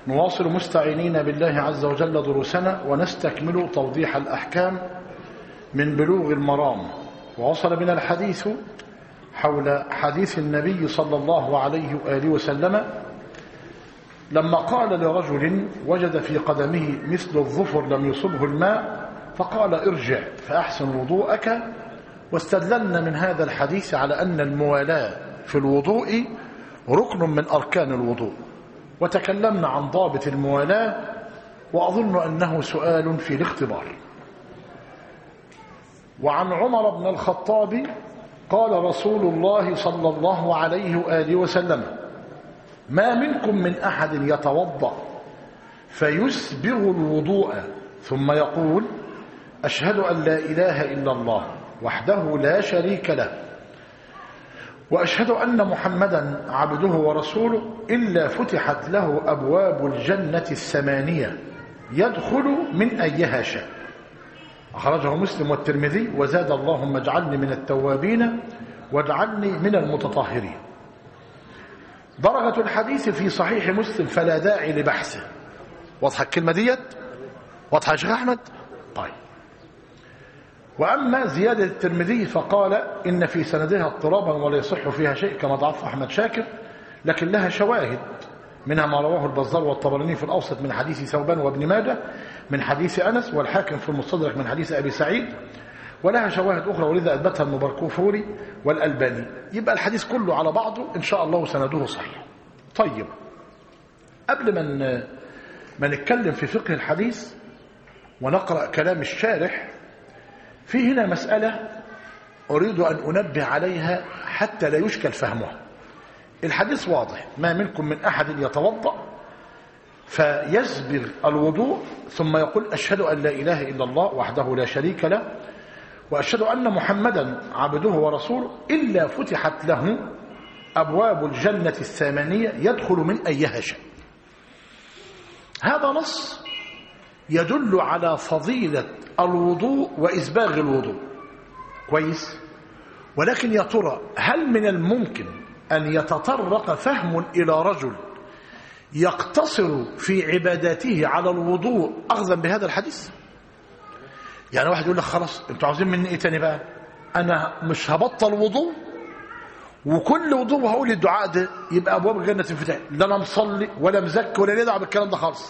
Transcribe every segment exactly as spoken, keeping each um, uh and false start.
نواصل مستعينين بالله عز وجل دروسنا ونستكمل توضيح الأحكام من بلوغ المرام. ووصل بنا الحديث حول حديث النبي صلى الله عليه وآله وسلم لما قال لرجل وجد في قدمه مثل الظفر لم يصبه الماء فقال ارجع فأحسن وضوءك. واستدللنا من هذا الحديث على أن الموالاة في الوضوء ركن من أركان الوضوء، وتكلمنا عن ضابط الموالاة، وأظن أنه سؤال في الاختبار. وعن عمر بن الخطاب قال رسول الله صلى الله عليه وآله وسلم: ما منكم من أحد يتوضأ فيسبغ الوضوء ثم يقول أشهد أن لا إله إلا الله وحده لا شريك له وأشهد أن محمدا عبده ورسوله إلا فتحت له أبواب الجنة الثمانية يدخل من أيها شاء. أخرجه مسلم والترمذي وزاد: اللهم اجعلني من التوابين واجعلني من المتطهرين. درجة الحديث في صحيح مسلم فلا داعي لبحثه. واضحة الكلمة ديت؟ واضحة يا شيخ أحمد؟ طيب. وأما زيادة الترمذي فقال إن في سندها اضطرابا ولا يصح فيها شيء كما ضعف أحمد شاكر، لكن لها شواهد، منها ما رواه البزار والطبراني في الأوسط من حديث ثوبان وابن ماجه من حديث أنس، والحاكم في المستدرك من حديث أبي سعيد، ولها شواهد أخرى ولذا أثبتها المباركوفوري والألباني. يبقى الحديث كله على بعضه إن شاء الله سنده صحيح. طيب، قبل من ما نتكلم في فقه الحديث ونقرأ كلام الشارح، في هنا مسألة أريد أن أنبه عليها حتى لا يشكل فهمها. الحديث واضح: ما منكم من أحد يتوضأ فيسبغ الوضوء ثم يقول أشهد أن لا إله إلا الله وحده لا شريك له وأشهد أن محمدا عبده ورسوله إلا فتحت له أبواب الجنة الثمانية يدخل من أيها شاء. هذا نص يدل على فضيلة الوضوء وإسباغ الوضوء، كويس؟ ولكن يا ترى هل من الممكن أن يتطرق فهم إلى رجل يقتصر في عباداته على الوضوء أخذا بهذا الحديث؟ يعني واحد يقول لك خلاص انتوا عاوزين مني ايه تاني بقى؟ انا مش هبطل وضوء وكل وضوء هقول الدعاء ده يبقى ابواب الجنه تنفتح، لا انا مصلي ولا مزكي ولا ندعى بالكلام ده خالص.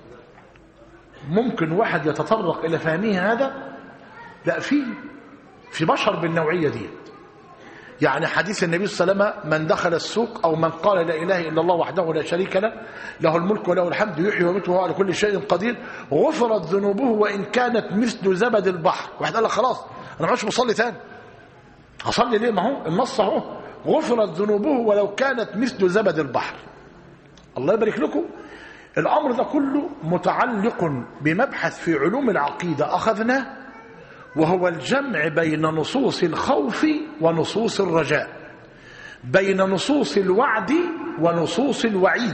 ممكن واحد يتطرق الى فهمه هذا؟ لا، في في بشر بالنوعيه دي. يعني حديث النبي صلى الله عليه وسلم: من دخل السوق او من قال لا اله الا الله وحده لا شريك له له الملك وله الحمد يحيي ويميت وهو على كل شيء قدير غفرت ذنوبه وان كانت مثل زبد البحر. واحد قال لك خلاص انا مش مصلي تاني، هصلي ليه؟ ما هو النص اهو: غفرت ذنوبه ولو كانت مثل زبد البحر. الله يبارك لكم. الامر ده كله متعلق بمبحث في علوم العقيده اخذناه، وهو الجمع بين نصوص الخوف ونصوص الرجاء، بين نصوص الوعد ونصوص الوعيد.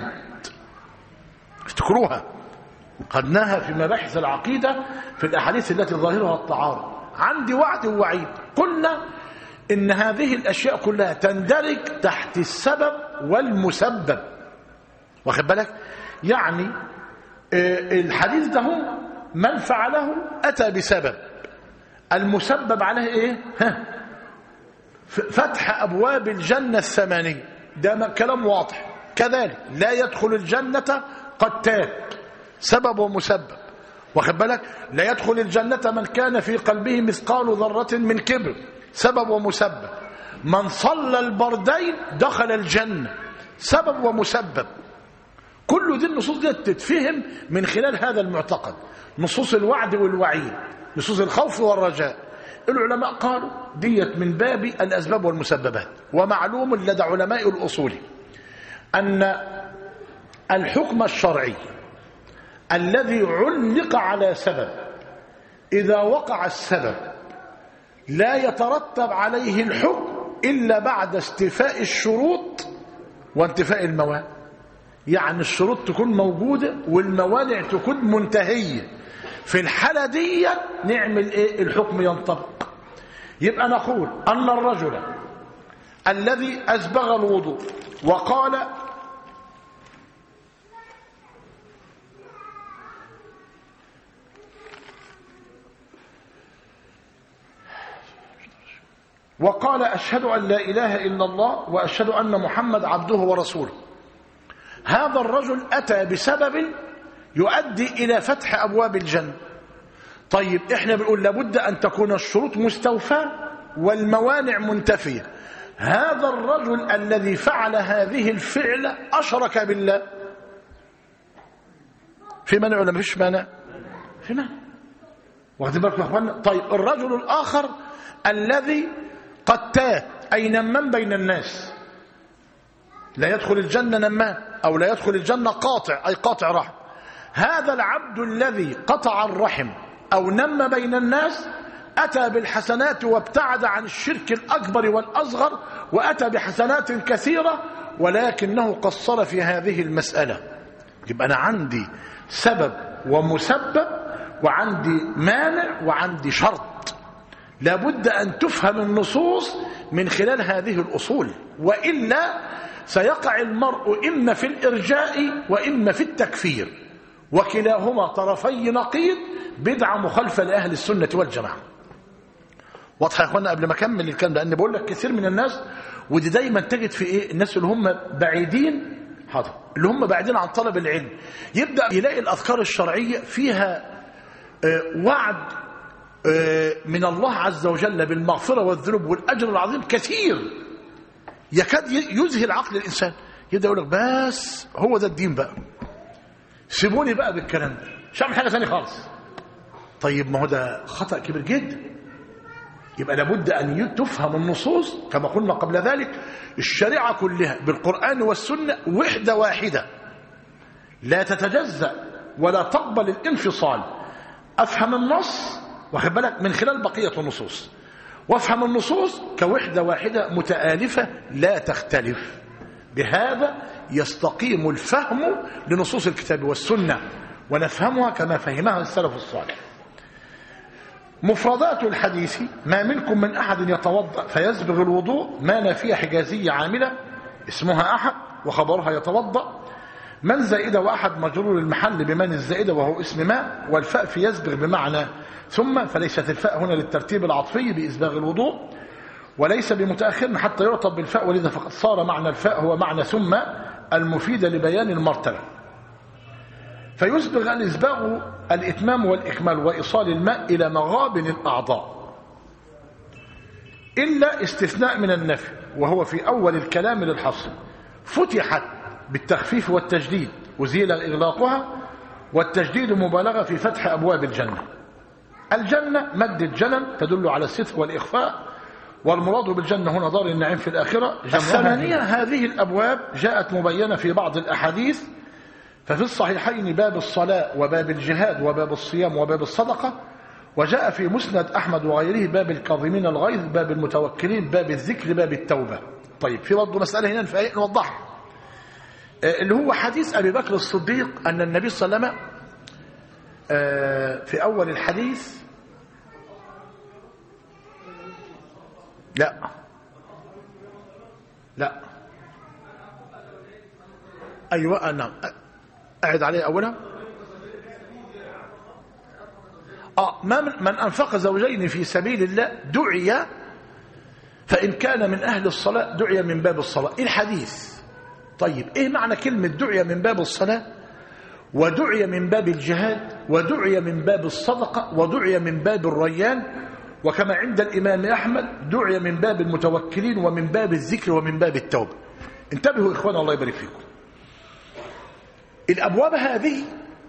افتكروها، قدناها في مباحث العقيدة في الأحاديث التي ظاهرها التعارض. عندي وعد ووعيد. قلنا إن هذه الأشياء كلها تندرج تحت السبب والمسبب، واخد بالك؟ يعني الحديث ده من فعله أتى بسبب، المسبب عليه ايه؟ ها، فتح ابواب الجنه الثمانيه. ده كلام واضح. كذلك لا يدخل الجنه قتال، سبب ومسبب، واخد بالك؟ لا يدخل الجنه من كان في قلبه مثقال ذره من كبر، سبب ومسبب. من صلى البردين دخل الجنه، سبب ومسبب. كل دي النصوص دي تتفهم من خلال هذا المعتقد، نصوص الوعد والوعيد، نصوص الخوف والرجاء. العلماء قالوا ديت من باب الأسباب والمسببات. ومعلوم لدى علماء الأصول أن الحكم الشرعي الذي علق على سبب إذا وقع السبب لا يترتب عليه الحكم إلا بعد استيفاء الشروط وانتفاء الموانع. يعني الشروط تكون موجودة والموانع تكون منتهية. في الحالة دي نعمل ايه؟ الحكم ينطبق. يبقى نقول أن الرجل الذي أسبغ الوضوء وقال وقال أشهد أن لا إله إلا الله وأشهد أن محمد عبده ورسوله، هذا الرجل أتى بسبب يؤدي إلى فتح أبواب الجنة. طيب إحنا بنقول لابد أن تكون الشروط مستوفاة والموانع منتفية. هذا الرجل الذي فعل هذه الفعلة أشرك بالله، في مانع ولا مفيش مانع؟ في مانع. واخدين بالكم يا اخوانا؟ طيب الرجل الآخر الذي قتات أي نمام بين الناس، لا يدخل الجنة نمام، أو لا يدخل الجنة قاطع أي قاطع رحم. هذا العبد الذي قطع الرحم أو نم بين الناس أتى بالحسنات وابتعد عن الشرك الأكبر والأصغر، وأتى بحسنات كثيرة، ولكنه قصر في هذه المسألة. يبقى أنا عندي سبب ومسبب، وعندي مانع، وعندي شرط. لابد أن تفهم النصوص من خلال هذه الأصول، وإلا سيقع المرء إما في الإرجاء وإما في التكفير، وكلاهما طرفي نقيض، بدعة مخالفة لأهل السنة والجماعة. واضح يا اخوانا؟ قبل ما اكمل الكلام ده، لان بقول لك كثير من الناس، ودي دايما تجد في ايه، الناس اللي هم بعيدين، حاضر، اللي هم بعيدين عن طلب العلم، يبدا يلاقي الاذكار الشرعيه فيها آه وعد آه من الله عز وجل بالمغفره والذنوب والاجر العظيم كثير، يكاد يذهل عقل الانسان. يبدا يقول لك بس هو ده الدين بقى، سيبوني بقى بالكلام ده، مش هعمل حاجه ثانيه خالص. طيب ما هو ده خطا كبير جدا. يبقى لابد أن تفهم النصوص كما قلنا قبل ذلك، الشريعة كلها بالقرآن والسنة وحدة واحدة لا تتجزأ ولا تقبل الانفصال. أفهم النص واخد بالك من خلال بقية النصوص، وافهم النصوص كوحدة واحدة متآلفة لا تختلف. بهذا يستقيم الفهم لنصوص الكتاب والسنة، ونفهمها كما فهمها السلف الصالح. مفردات الحديث: ما منكم من أحد يتوضأ فيسبغ الوضوء، ما نافية حجازية عاملة اسمها أحد وخبرها يتوضأ. من زائدة وأحد مجرور المحل بمن الزائدة وهو اسم ما، والفاء في يسبغ بمعنى ثم، فليست الفاء هنا للترتيب العطفي بإسباغ الوضوء، وليس بمتأخر حتى يرتب بالفاء، ولذا فقد صار معنى الفاء هو معنى ثم المفيدة لبيان المرتبة. فيسبغ الإسباغ الإتمام والإكمال وإيصال الماء إلى مغابن الأعضاء، إلا استثناء من النفي وهو في أول الكلام للحصر. فتحت بالتخفيف والتجديد وزيل إغلاقها، والتجديد مبالغة في فتح أبواب الجنة. الجنة مد الجنن تدل على الستر والإخفاء، والمراد بالجنة هنا دار النعيم في الآخرة. الثمانية هذه الأبواب جاءت مبينة في بعض الأحاديث، ففي الصحيحين باب الصلاة وباب الجهاد وباب الصيام وباب الصدقة، وجاء في مسند أحمد وغيره باب الكاظمين الغيظ، باب المتوكلين، باب الذكر، باب التوبة. طيب في برضه مسألة هنا نوضحها، اللي هو حديث أبي بكر الصديق أن النبي صلى الله عليه وسلم في أول الحديث لا لا أيوة نعم أعد عليه أولا. آه ما من, من أنفق زوجين في سبيل الله دعي، فإن كان من أهل الصلاة دعي من باب الصلاة. إيه الحديث؟ طيب إيه معنى كلمة دعي من باب الصلاة، ودعي من باب الجهاد، ودعي من باب الصدقة، ودعي من باب الريان، وكما عند الإمام أحمد دعي من باب المتوكلين ومن باب الذكر ومن باب التوبة. انتبهوا إخوانا الله يبارك فيكم، الأبواب هذه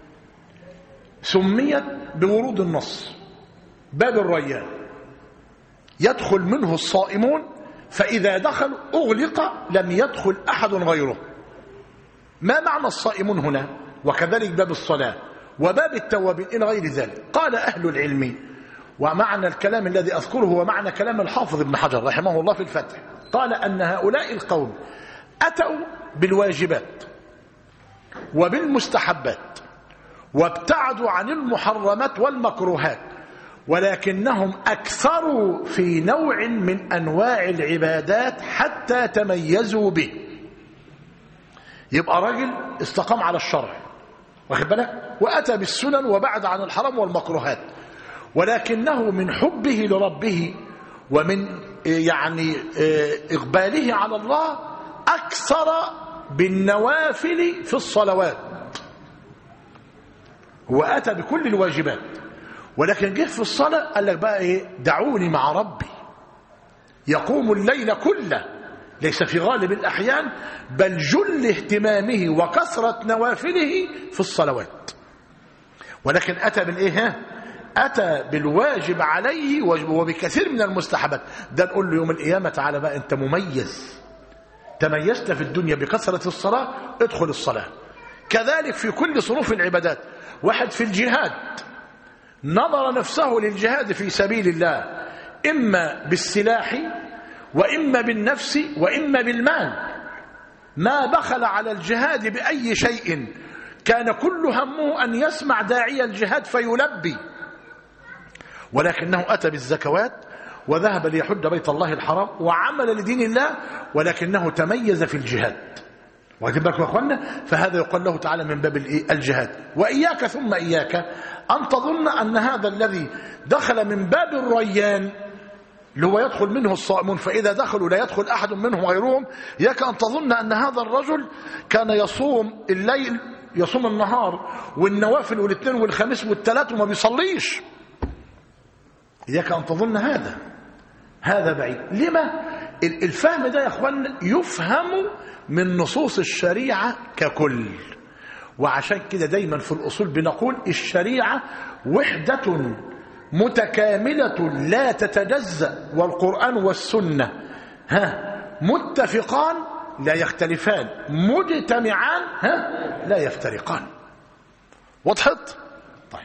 سميت بورود النص. باب الريان يدخل منه الصائمون، فإذا دخل أغلق لم يدخل أحد غيره. ما معنى الصائمون هنا؟ وكذلك باب الصلاة وباب التوابين إلى غير ذلك. قال أهل العلم، ومعنى الكلام الذي أذكره هو معنى كلام الحافظ ابن حجر رحمه الله في الفتح، قال أن هؤلاء القوم أتوا بالواجبات وبالمستحبات وابتعدوا عن المحرمات والمكروهات، ولكنهم أكثروا في نوع من أنواع العبادات حتى تميزوا به. يبقى راجل استقام على الشرع واخد بالك، وأتى بالسنن وبعد عن الحرام والمكروهات، ولكنه من حبه لربه ومن يعني إقباله على الله أكثر بالنوافل في الصلوات. هو أتى بكل الواجبات ولكن جه في الصلاة قال لك بقى إيه؟ دعوني مع ربي. يقوم الليل كله، ليس في غالب الأحيان بل جل اهتمامه وكثرة نوافله في الصلوات، ولكن أتى بالإيه؟ أتى بالواجب عليه وبكثير من المستحبات. ده نقول له يوم القيامة تعالى بقى أنت مميز، تميزت في الدنيا بكثرة الصلاة، ادخل الصلاة. كذلك في كل صنوف العبادات. واحد في الجهاد نظر نفسه للجهاد في سبيل الله إما بالسلاح وإما بالنفس وإما بالمال، ما بخل على الجهاد بأي شيء، كان كل همه أن يسمع داعي الجهاد فيلبي، ولكنه أتى بالزكوات وذهب ليحج بيت الله الحرام وعمل لدين الله، ولكنه تميز في الجهاد. واخدين بالكم يا اخوانا؟ فهذا يقال له تعالى من باب الجهاد. واياك ثم اياك ان تظن ان هذا الذي دخل من باب الريان اللي هو يدخل منه الصائمون فاذا دخلوا لا يدخل احد منهم غيرهم، اياك ان تظن ان هذا الرجل كان يصوم الليل يصوم النهار والنوافل والاثنين والخميس والثلاث وما بيصليش. اياك ان تظن هذا، هذا بعيد. لما؟ الفهم ده يا اخوان يفهم من نصوص الشريعة ككل. وعشان كده دايما في الأصول بنقول الشريعة وحدة متكاملة لا تتجزأ، والقرآن والسنة ها متفقان لا يختلفان، مجتمعان ها لا يفترقان. وضحت؟ طيب.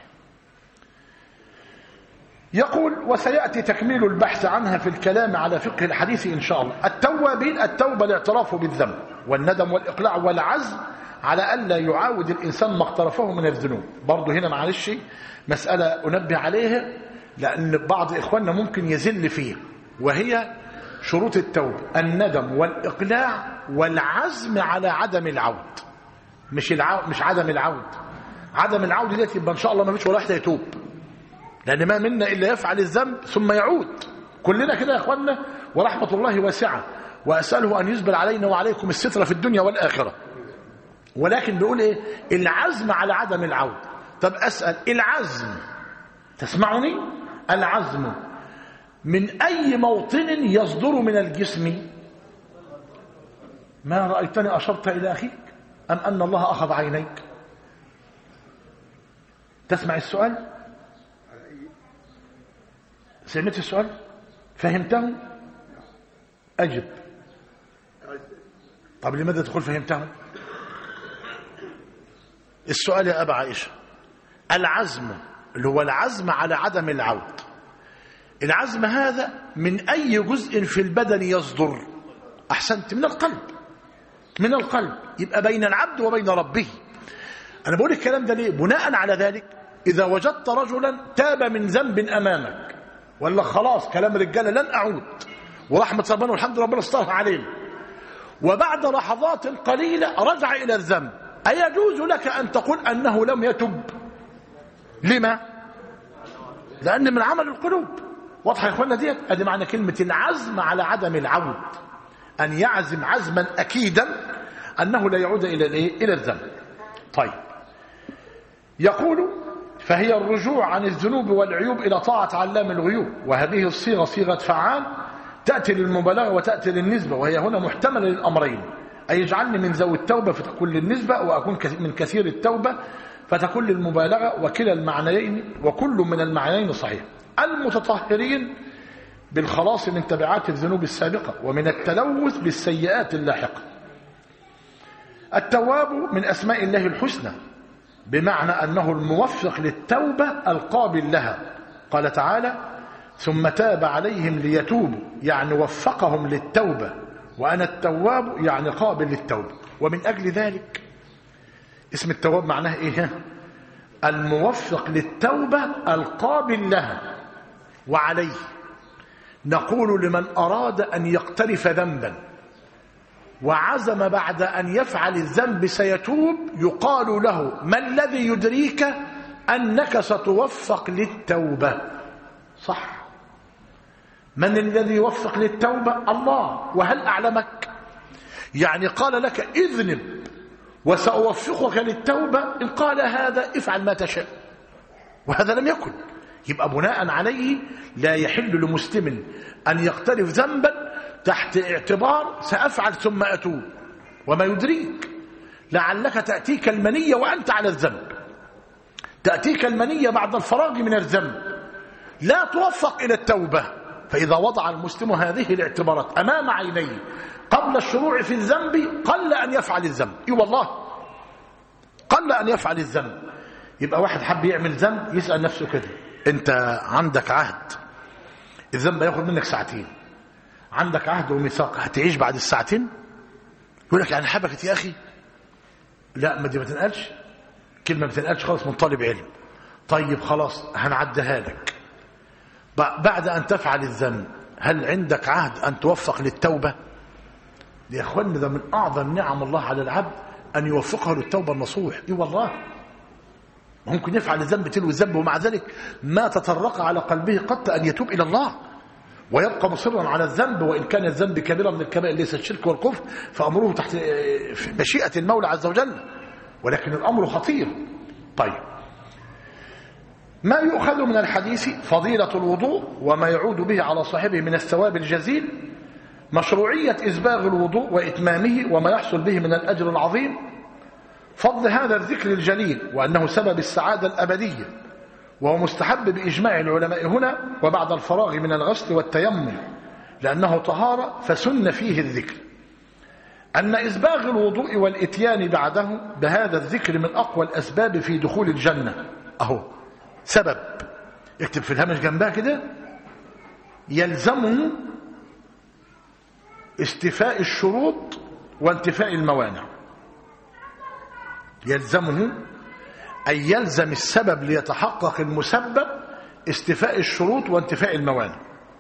يقول وسيأتي تكميل البحث عنها في الكلام على فقه الحديث إن شاء الله. التوابين، التوبة الاعتراف بالذنب والندم والإقلاع والعزم على ألا يعاود الإنسان ما اقترفه من الذنوب. برضو هنا معلش مسألة أنبه عليها لأن بعض إخواننا ممكن يزل فيه، وهي شروط التوبة الندم والإقلاع والعزم على عدم العود. مش العو... مش عدم العود. عدم العود دي يبقى إن شاء الله ما فيش ولا واحد يتوب، لأن ما منا إلا يفعل الذنب ثم يعود. كلنا كده يا إخواننا، ورحمة الله واسعة، وأسأله أن يزبل علينا وعليكم الستر في الدنيا والآخرة. ولكن بيقول إيه؟ العزم على عدم العود. طب أسأل، العزم تسمعني؟ العزم من أي موطن يصدر من الجسم؟ ما رأيتني أشرت إلى أخيك أم أن الله أخذ عينيك؟ تسمع السؤال؟ سمعت السؤال؟ فهمته؟ أجب. طب لماذا تقول فهمته؟ السؤال يا أبا عائشة، العزم اللي هو العزم على عدم العود، العزم هذا من أي جزء في البدن يصدر؟ أحسنت، من القلب. من القلب، يبقى بين العبد وبين ربه. أنا بقول الكلام ده ليه؟ بناء على ذلك إذا وجدت رجلا تاب من ذنب أمامك ولا خلاص كلام رجاله لن أعود ورحمة ربنا والحمد لله ربنا استرها علينا، وبعد لحظات قليلة رجع إلى الذنب، أيجوز لك أن تقول أنه لم يتب؟ لما؟ لأن من عمل القلوب. واضحة يا إخوانا ديت؟ أدي معنى كلمة العزم على عدم العود، أن يعزم عزما أكيدا أنه لا يعود إلى الإيه؟ إلى الذنب. طيب، يقول فهي الرجوع عن الذنوب والعيوب إلى طاعة علام الغيوب، وهذه الصيغة صيغة فعال تأتي للمبالغة وتأتي للنسبة، وهي هنا محتملة للأمرين، أي يجعلني من ذوي التوبة فتكون للنسبة، وأكون من كثير التوبة فتكون للمبالغة، وكلا المعنيين وكل من المعنيين صحيح. المتطهرين بالخلاص من تبعات الذنوب السابقة ومن التلوث بالسيئات اللاحقة. التواب من أسماء الله الحسنى، بمعنى أنه الموفق للتوبة القابل لها. قال تعالى ثم تاب عليهم ليتوبوا، يعني وفقهم للتوبة، وأنا التواب يعني قابل للتوبة. ومن أجل ذلك اسم التواب معناه إيه؟ الموفق للتوبة القابل لها. وعليه نقول لمن أراد أن يقترف ذنبا وعزم بعد أن يفعل الذنب سيتوب، يقال له ما الذي يدريك أنك ستوفق للتوبة؟ صح، من الذي يوفق للتوبة؟ الله. وهل أعلمك؟ يعني قال لك اذنب وسأوفقك للتوبة، إن قال هذا افعل ما تشاء، وهذا لم يكن. يبقى بناء عليه لا يحل لمسلم أن يقترف ذنبا تحت اعتبار سأفعل ثم أتوب، وما يدريك لعلك تأتيك المنية وأنت على الذنب، تأتيك المنية بعد الفراغ من الذنب، لا توفق إلى التوبة. فإذا وضع المسلم هذه الاعتبارات أمام عينيه قبل الشروع في الذنب قل أن يفعل الذنب. إي والله قل أن يفعل الذنب. يبقى واحد حب يعمل ذنب يسأل نفسه كده، أنت عندك عهد الذنب ياخد منك ساعتين، عندك عهد وميثاق هتعيش بعد الساعتين؟ يقول لك يعني حبكت يا أخي. لا، ما دي ما تنقلش، كلمة ما تنقلش خالص من طالب علم. طيب خلاص هنعدها لك، بعد أن تفعل الذنب هل عندك عهد أن توفق للتوبة؟ يا أخوان ده من أعظم نعم الله على العبد أن يوفقه للتوبة النصوح. إيه والله ممكن يفعل الذنب تلو الذنب ومع ذلك ما تطرق على قلبه قط أن يتوب إلى الله ويبقى مصرا على الذنب، وإن كان الذنب كبيرا من الكبائر ليس الشرك والكفر فأمره تحت مشيئة المولى عز وجل، ولكن الأمر خطير. طيب، ما يؤخذ من الحديث فضيلة الوضوء وما يعود به على صاحبه من الثواب الجزيل، مشروعية إسباغ الوضوء وإتمامه وما يحصل به من الأجر العظيم، فضل هذا الذكر الجليل وأنه سبب السعادة الأبدية، وهو مستحب بإجماع العلماء هنا وبعد الفراغ من الغسل والتيمم لأنه طهارة فسن فيه الذكر. أن إسباغ الوضوء والإتيان بعده بهذا الذكر من أقوى الأسباب في دخول الجنة. أهو سبب، اكتب في الهامش جنبها كده، يلزمه استيفاء الشروط وانتفاء الموانع. يلزمه أن يلزم السبب ليتحقق المسبب استيفاء الشروط وانتفاء الموانع.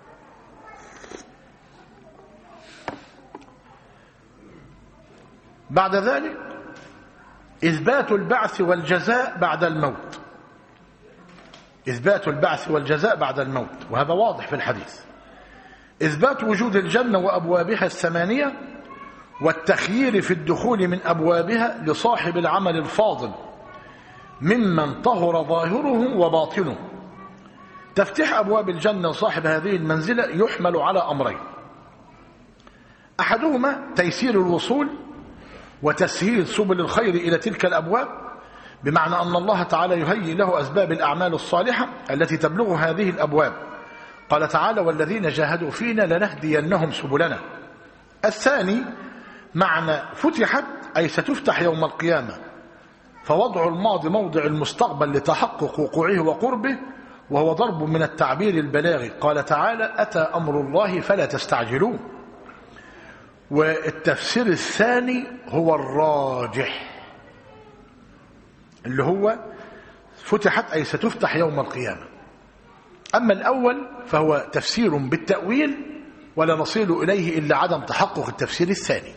بعد ذلك إثبات البعث والجزاء بعد الموت. إثبات البعث والجزاء بعد الموت، وهذا واضح في الحديث. إثبات وجود الجنة وأبوابها الثمانية والتخيير في الدخول من أبوابها لصاحب العمل الفاضل ممن طهر ظاهره وباطنه. تفتح أبواب الجنة لصاحب هذه المنزلة يحمل على أمرين: أحدهما تيسير الوصول وتسهيل سبل الخير إلى تلك الأبواب، بمعنى أن الله تعالى يهيئ له أسباب الأعمال الصالحة التي تبلغ هذه الأبواب. قال تعالى: والذين جاهدوا فينا لنهدينهم سبلنا. الثاني معنى فتحت أي ستفتح يوم القيامة، فوضع الماضي موضع المستقبل لتحقق وقوعه وقربه، وهو ضرب من التعبير البلاغي. قال تعالى: أتى أمر الله فلا تستعجلوه. والتفسير الثاني هو الراجح، اللي هو فتحت أي ستفتح يوم القيامة. أما الأول فهو تفسير بالتأويل ولا نصل إليه إلا عدم تحقق التفسير الثاني.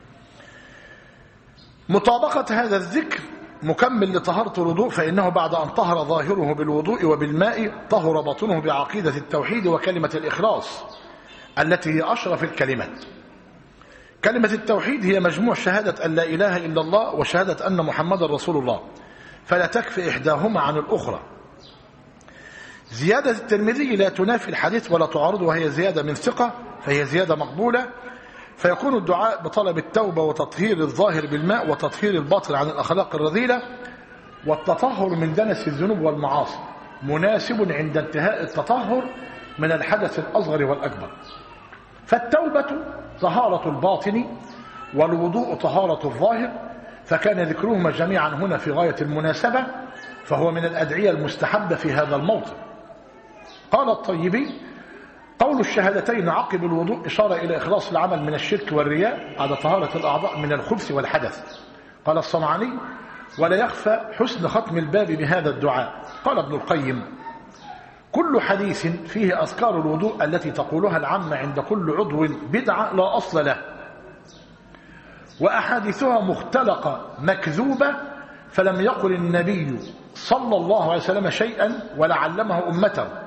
مطابقة هذا الذكر مكمل لطهارة الوضوء، فإنه بعد أن طهر ظاهره بالوضوء وبالماء طهر باطنه بعقيدة التوحيد وكلمة الإخلاص التي هي أشرف الكلمات. كلمة التوحيد هي مجموع شهادة أن لا إله إلا الله وشهادة أن محمد رسول الله، فلا تكفي إحداهما عن الأخرى. زيادة الترمذي لا تنافي الحديث ولا تعارض، وهي زيادة من ثقة فهي زيادة مقبولة، فيكون الدعاء بطلب التوبة وتطهير الظاهر بالماء وتطهير الباطن عن الأخلاق الرذيلة والتطهر من دنس الذنوب والمعاصي مناسب عند انتهاء التطهر من الحدث الأصغر والأكبر. فالتوبة طهارة الباطن والوضوء طهارة الظاهر، فكان ذكرهما جميعا هنا في غاية المناسبة، فهو من الأدعية المستحبة في هذا الموطن. قال الطيبي: قول الشهادتين عقب الوضوء إشارة إلى إخلاص العمل من الشرك والرياء على طهارة الأعضاء من الخبث والحدث. قال الصنعاني: ولا يخفى حسن ختم الباب بهذا الدعاء. قال ابن القيم: كل حديث فيه أذكار الوضوء التي تقولها العامة عند كل عضو بدعة لا أصل له، وأحاديثها مختلقة مكذوبة، فلم يقل النبي صلى الله عليه وسلم شيئا ولا علمه أمته،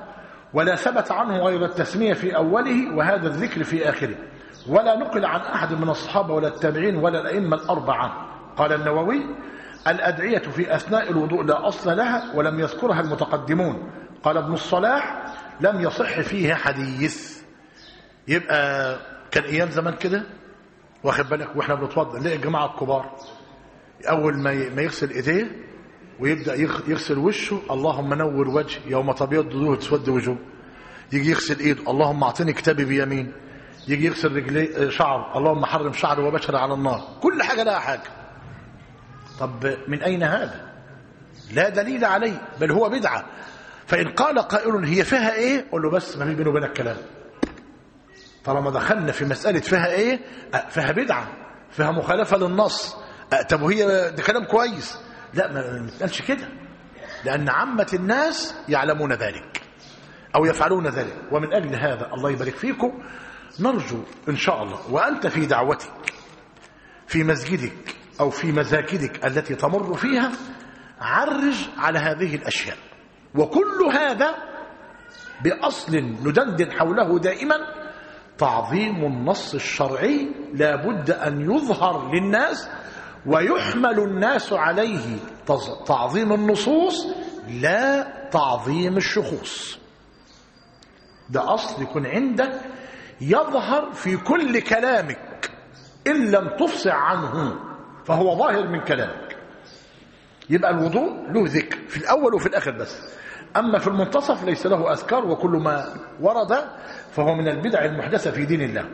ولا ثبت عنه غير التسمية في أوله وهذا الذكر في آخره، ولا نقل عن أحد من الصحابة ولا التابعين ولا الأئمة الأربعة. قال النووي: الأدعية في أثناء الوضوء لا أصل لها ولم يذكرها المتقدمون. قال ابن الصلاح: لم يصح فيها حديث. يبقى كان أيام زمان كده، واخد بالك، واحنا بنتوضا نلاقي الجماعة الكبار أول ما يغسل إيديه ويبدأ يغسل وشه: اللهم نور وجه يوم تبيض وجوه تسود وجوه. يجي يغسل إيده: اللهم أعطني كتابي بيمين. يجي يغسل رجليه شعر: اللهم حرم شعري وبشري على النار. كل حاجة لها حاجة. طب من أين هذا؟ لا دليل عليه، بل هو بدعة. فإن قال قائل هي فيها إيه؟ قل له بس ما في بينه وبينك كلام. طالما دخلنا في مسألة فيها إيه؟ فيها بدعة، فيها مخالفة للنص. طب وهي ده كلام كويس؟ لا، ما نتقالش كده، لأن عامة الناس يعلمون ذلك أو يفعلون ذلك. ومن أجل هذا الله يبارك فيكم نرجو إن شاء الله وأنت في دعوتك في مسجدك أو في مساجدك التي تمر فيها عرج على هذه الأشياء. وكل هذا بأصل ندندن حوله دائما: تعظيم النص الشرعي لا بد أن يظهر للناس ويحمل الناس عليه. تعظيم النصوص لا تعظيم الشخوص. ده أصل يكون عندك يظهر في كل كلامك، إن لم تفصح عنه فهو ظاهر من كلامك. يبقى الوضوء له ذكر في الأول وفي الآخر بس، أما في المنتصف ليس له أذكار، وكل ما ورد فهو من البدع المحدثة في دين الله.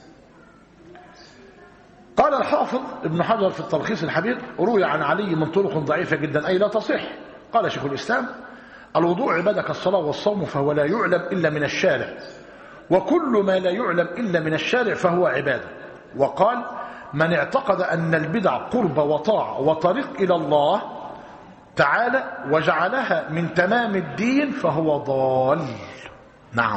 قال الحافظ ابن حجر في التلخيص الحبير: روي عن علي من طرق ضعيفة جدا أي لا تصح. قال شيخ الإسلام: الوضوء عبادة كالصلاة والصوم، فهو لا يعلم إلا من الشارع، وكل ما لا يعلم إلا من الشارع فهو عبادة. وقال: من اعتقد أن البدع قرب وطاعة وطريق إلى الله تعالى وجعلها من تمام الدين فهو ضال. نعم،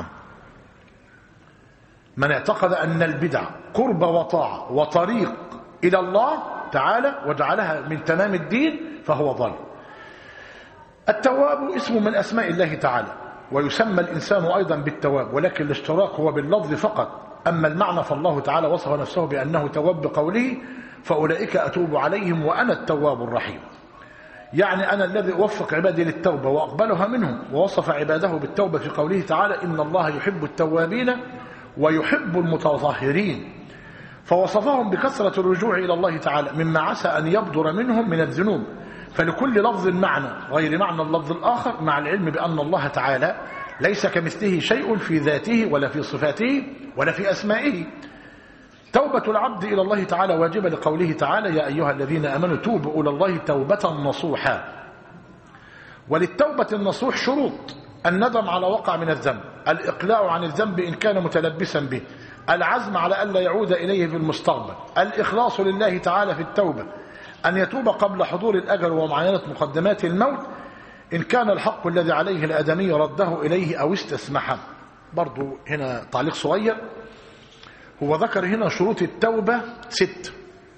من اعتقد أن البدع قرب وطاعة وطريق إلى الله تعالى وجعلها من تمام الدين فهو ضال. التواب اسم من أسماء الله تعالى، ويسمى الإنسان أيضا بالتواب، ولكن الاشتراك هو باللفظ فقط. أما المعنى فالله تعالى وصف نفسه بأنه تواب بقوله: فأولئك أتوب عليهم وأنا التواب الرحيم. يعني أنا الذي أوفق عبادي للتوبة وأقبلها منهم. ووصف عباده بالتوبة في قوله تعالى: إن الله يحب التوابين ويحب المتطهرين. فوصفهم بكثرة الرجوع إلى الله تعالى مما عسى أن يبدر منهم من الذنوب. فلكل لفظ معنى غير معنى اللفظ الآخر، مع العلم بأن الله تعالى ليس كمثله شيء في ذاته ولا في صفاته ولا في أسمائه. توبة العبد إلى الله تعالى واجبة لقوله تعالى: يا أيها الذين آمنوا توبوا إلى الله توبة نصوحا. وللتوبة النصوح شروط: الندم على وقع من الذنب، الإقلاع عن الذنب إن كان متلبسا به، العزم على ألا يعود إليه في المستقبل، الإخلاص لله تعالى في التوبة، أن يتوب قبل حضور الأجل ومعاينة مقدمات الموت، إن كان الحق الذي عليه الآدمي رده إليه أو استسمحه. برضو هنا تعليق صغير، هو ذكر هنا شروط التوبة ست،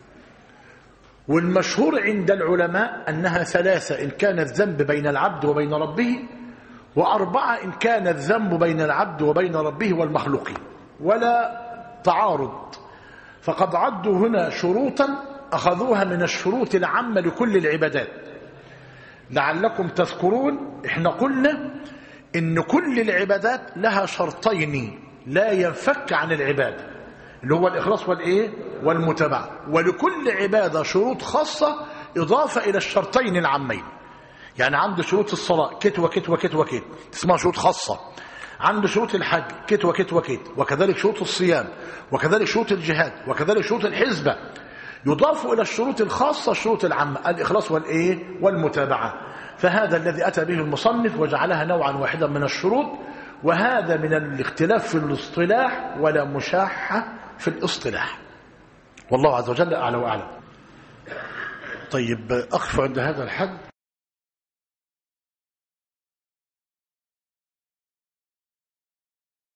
والمشهور عند العلماء أنها ثلاثة إن كان الذنب بين العبد وبين ربه، وأربعة إن كان الذنب بين العبد وبين ربه والمخلوقين، ولا تعارض. فقد عدوا هنا شروطا أخذوها من الشروط العامة لكل العبادات. لعلكم تذكرون احنا قلنا إن كل العبادات لها شرطين لا ينفك عن العبادة، اللي هو الإخلاص والإيه والمتابعة. ولكل عبادة شروط خاصة إضافة إلى الشرطين العامين. يعني عنده شروط الصلاة كت وكت وكت وكت اسمها شروط خاصة، عنده شروط الحج كت وكت وكت، وكذلك شروط الصيام، وكذلك شروط الجهاد، وكذلك شروط الحزبة. يضاف إلى الشروط الخاصة الشروط العامة، الإخلاص والإيه والمتابعة. فهذا الذي أتى به المصنف وجعلها نوعا واحدا من الشروط، وهذا من الاختلاف في الاصطلاح ولا مشاحة في الاصطلاح، والله عز وجل أعلى وأعلم. طيب أقف عند هذا الحد.